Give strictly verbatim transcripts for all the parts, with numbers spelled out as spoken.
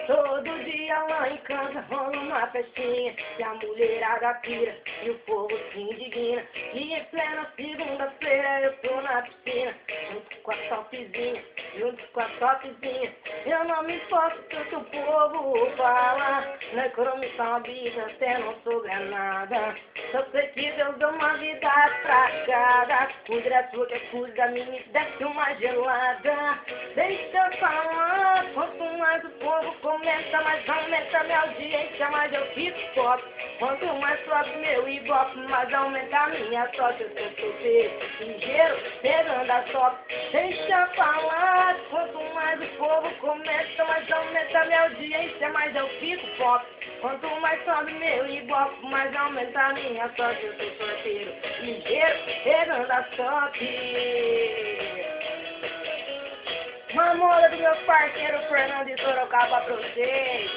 Todo dia lá em casa rola uma festinha e a mulherada pira e o povo se indigna. E em plena segunda-feira eu tô na piscina, junto com a topzinha, junto com a topzinha. Eu não me importo se o povo fala, na economia uma vida até não sobra nada. Só sei que Deus deu uma vida pra cada, cuida da sua que cuida minha e desce uma gelada. Deixa eu falar, quanto mais o povo comenta, mais aumenta minha audiência, mais eu fico top. Quanto mais sobe meu ibope, mais aumenta a minha sorte. Eu sou solteiro, ligeiro, pegando a sorte. Deixa eu falar, quanto mais o povo comenta, mais aumenta minha audiência, mais eu fico pop. Quanto mais sobe meu ibope, mais aumenta a minha sorte. Eu sou solteiro, ligeiro, pegando a sorte. Uma moda do meu parceiro Fernando de Sorocaba pra vocês.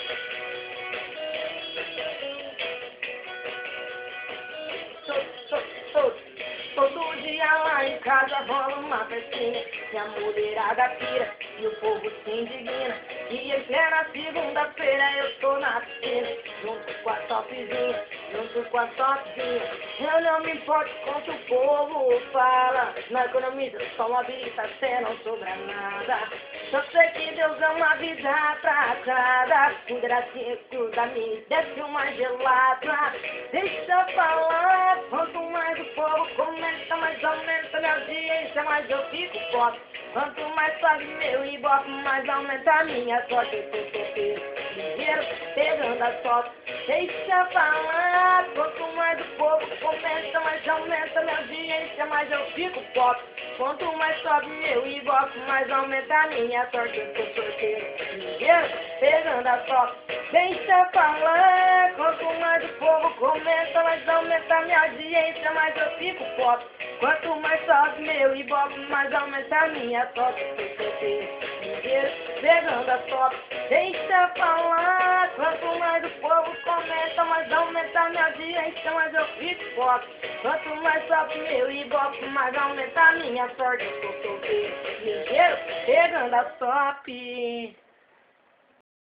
Todo dia lá em casa rola uma festinha e a mulherada pira e o povo se indigna. E em plena segunda-feira eu tô na piscina, junto com a topzinha, junto com a topzinha. Eu não me importo com o que o povo fala, na economia só uma vida até não sobra nada. Só sei que Deus é uma vida pra cada, cuida da cuida me desce uma gelada. Deixa eu falar, quanto mais o povo comenta, mais aumenta minha audiência, mais eu fico forte. Quanto mais sobe meu ibope, mais aumenta a minha sorte. Eu sou solteiro, ligeiro, pegando a sorte. Deixa eu falar, quanto mais o povo comenta, mais aumenta minha audiência, mais eu fico forte. Quanto mais sobe meu ibope, mais aumenta a minha sorte. Eu sou solteiro, ligeiro, pegando a sorte. Deixa eu falar, quanto mais o povo comenta, mais aumenta minha audiência, mais eu fico forte. Quanto mais sobe meu ibope, mais aumenta a minha sorte. Eu sou solteiro, ligeiro, pegando a sorte. Deixa eu falar, quanto mais o povo comenta, mais aumenta minha audiência, mais eu fico forte. Quanto mais sobe meu ibope, mais aumenta a minha sorte. Eu sou solteiro, ligeiro, pegando a sorte.